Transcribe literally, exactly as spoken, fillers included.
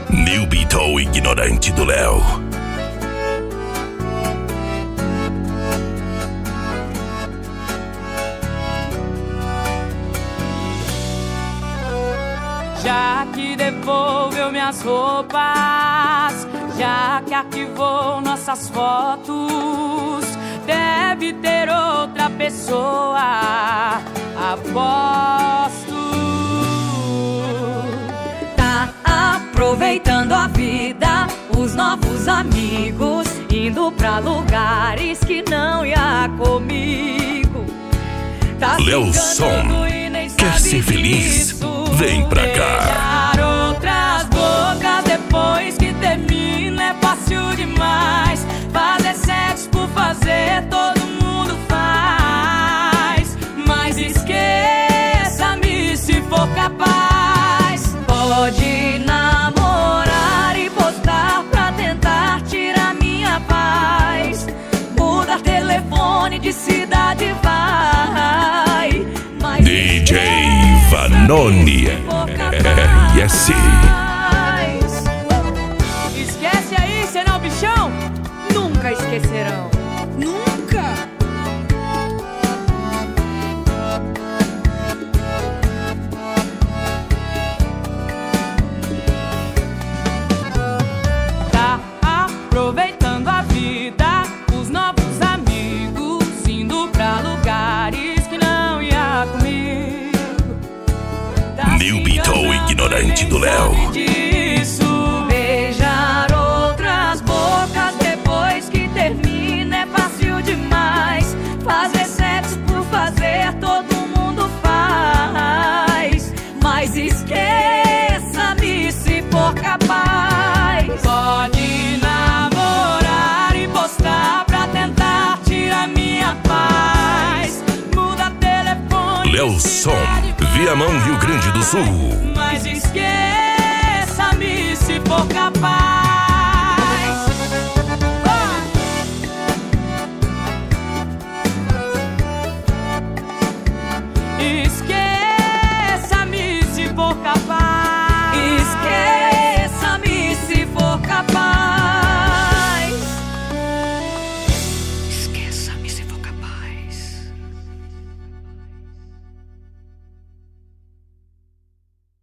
New Beetle ignorante do Léo. Já que devolveu minhas roupas, já que arquivou nossas fotos, deve ter outra pessoa, aposto. Tá aproveitando a vida, os novos amigos, indo pra lugares que não ia comigo. Tá Léo Som, quer ser feliz? Vem pra cá. Beijar outras bocas depois que termina é fácil demais. Fazer sexo por fazer todo mundo faz. Mas esqueça-me se for capaz. Pode namorar e postar pra tentar tirar minha paz. Mudar telefone de cidade vai. Mas D J Vanoni R S. Esquece aí, senão bichão nunca esquecerão. Nunca. Tá aproveitando a vida, os novos amigos, indo pra lugares que não ia comigo. Tá New Beetle ignorante do Léo. Beijar outras bocas depois que termina é fácil demais. Fazer sexo por fazer todo mundo faz. Mas esqueça-me se for capaz. Pode namorar e postar pra tentar tirar minha paz. Muda telefone. Léo Som, Viamão, Rio Grande do Sul. Mas esqueça-me se for capaz.